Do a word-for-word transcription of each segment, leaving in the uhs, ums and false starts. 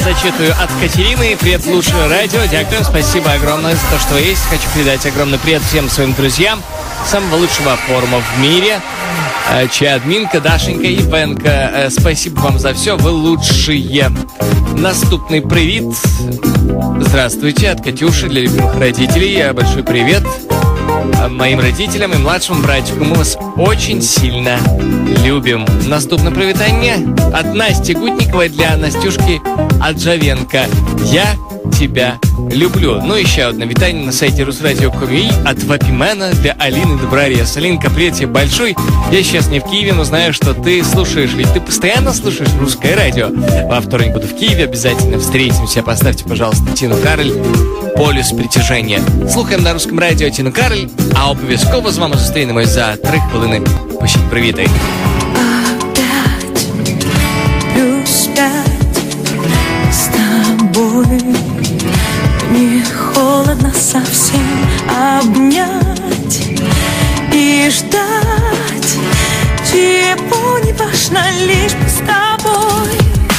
зачитываю от Катерины. Привет, лучшее радио. Дякую, спасибо огромное за то, что вы есть. Хочу передать огромный привет всем своим друзьям самого лучшего форума в мире. Чья админка, Дашенька и Венка. Спасибо вам за все, вы лучшие. Наступный привет. Здравствуйте, от Катюши для любимых родителей. Большой привет моим родителям и младшему братику. Мы вас очень сильно любим. Наступное привитание от Насти Гутниковой для Настюшки Аджавенко. Я тебя люблю. Ну, еще одно витание на сайте русрадио точка ком от Вапимена для Алины Доброрез. Алинка, привет тебе большой. Я сейчас не в Киеве, но знаю, что ты слушаешь, ведь ты постоянно слушаешь русское радио. Во вторник буду в Киеве, обязательно встретимся. Поставьте, пожалуйста, Тину Кароль «Полюс притяжения». Слухаємо на русском радіо Тину Кароль, а обов'язково з вами зустрінемось за три хвилини. Пишіть привіти. Опять плюс пять с тобой. Мне холодно совсем обнять и ждать, чего не важно, лишь бы с тобой.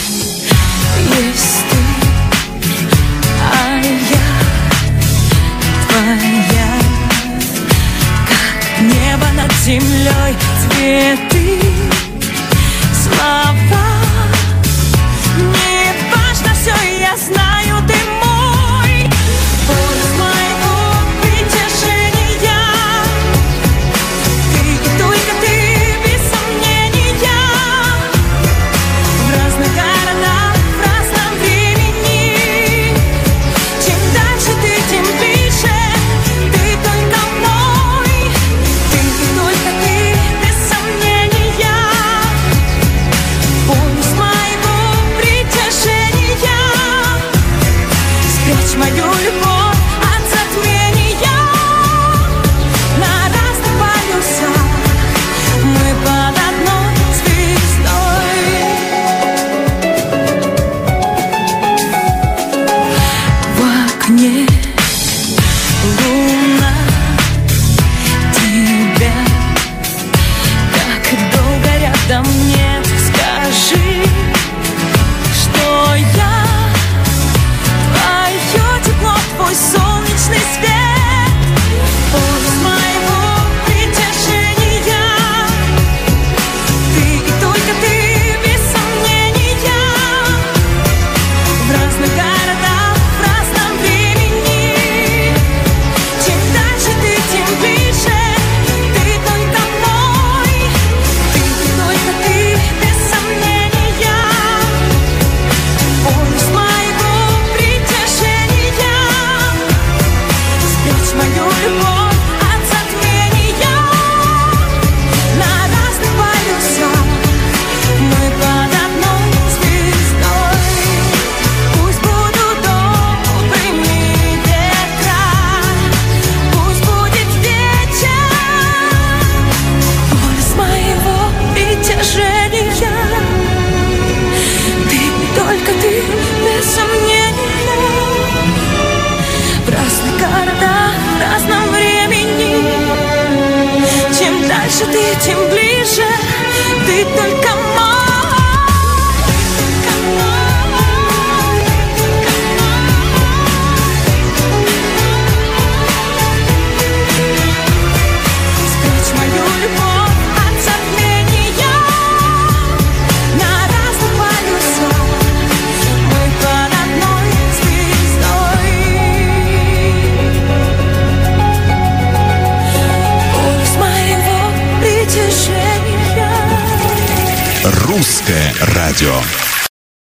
Есть ты, а я твоя, как небо над землей, цветы, слова. Не важно все, я знаю, ты мой. Полюс моего притяжения. Ты и только ты, без сомнения. В разных городах, в разном времени. Чем дальше ты, тем ближе. Ты только мой. Ты и только ты, без сомнения. Полюс моего притяжения. Спрячь мою любовь от затмения. На разных полюсах мы под одной звездой. В окне луна, тебя как долго рядом нет. Скажи, что я твое тепло, твой солнечный свет. Полюс моего притяжения. Ты и только ты, без сомнения. В разных городах, в разном времени. Чем дальше ты, тем ближе. Ты только мой. Ты и только ты, без сомнения. Полюс моего притяжения. Спрячь мою любовь от затмения. На разных полюсах мы под одной звездой. Пусть будут добрыми ветра, пусть будет вечер. Полюс моего притяжения. Ты и только ты, без сомнения. В разных городах, в разном времени. Чем дальше ты, тем ближе. Ты только мой. Спрячь мою любовь от затмения. На разных полюсах мы под одной звездой. Полюс моего притяжения. Русское радио.